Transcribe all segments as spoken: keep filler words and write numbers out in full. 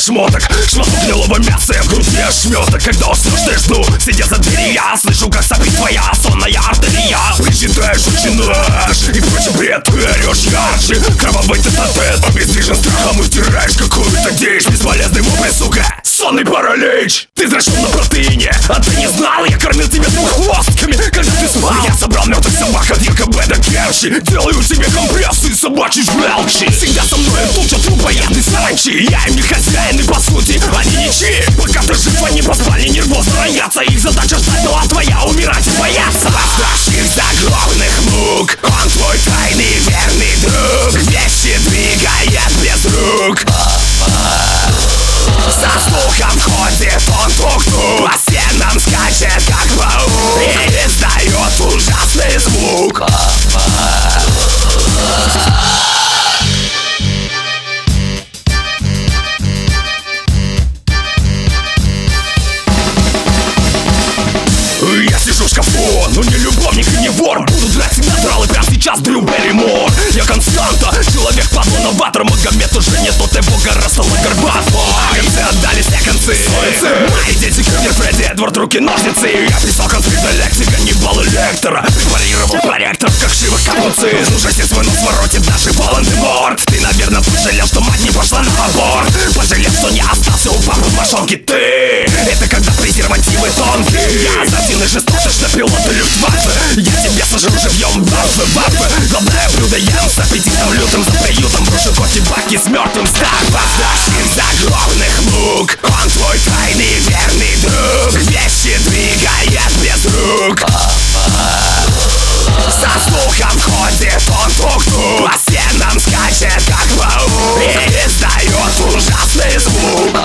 шмоток. Шмоток гнилого мяса, в груди ошметок. Когда уснешь, ты жду, сидя за дверью, я слышу, как сопит твоя сонная артерия. Причитаешь, начинаешь, и прочим бред, ты орешь ярче. Кровавый тет-а-тет, обездвижен страхом, и втираешь какую-то дичь. Бесполезный вопли, сука, сонный паралич. Ты зрачен на протеине, а ты не знал, я кормил тебя двуххвостками, когда ты спал. Я собрал мертвых собак от ЕКБ до Керчи. Делаю тебе компрессы, собачьи желчи. Всегда со мной туча трупоядный саранчи. Я им не хозяин, и по сути они ничьи. Пока ты жив, они поспали, нервозно роятся. Их задача ждать, ну а твоя умирать и бояться. Восставших загробных мук, он твой тайный верный друг. Вещи двигает без рук. Со слухом ходит он тук-тук, по стенам скачет как паук и издает ужасный звук. Я сижу в шкафу, но не любовник и не вор. Буду драть всегда драл и прямо сейчас Дрю Берримор. Я константа, человек падла новатор. Магомед уже не тот, и бога растала горбату. Концы отдали все концы. Мои дети Кирнер, Фредди, Эдвард, руки, ножницы. Я писал конфликта лексика, не бал лектора. Препарировал проектор, как шивы капуцы. Слушайте, свой нос воротит даже Волан-де-Морт. Ты, наверное, пожалел, что мать не пошла на аборт. Пожалел, что не остался у папы в мошонке. Ты, это когда презервативы тонкие. Я азартный жестокость пилота Люфтваффе. Я тебя сожру живьем, ваффе, ваффе. Главное блюдо ем с аппетитом лютым. За приютом брошу кофе баки с мертвым стак. Восставших загробных мук, он твой тайный верный друг. Вещи двигает без рук. Со слухом ходит он тук-тук, по стенам скачет как паук и издает ужасный звук.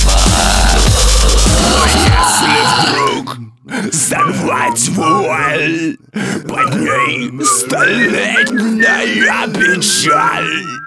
Но если вдруг зарвать вуаль, под ней столетняя печаль.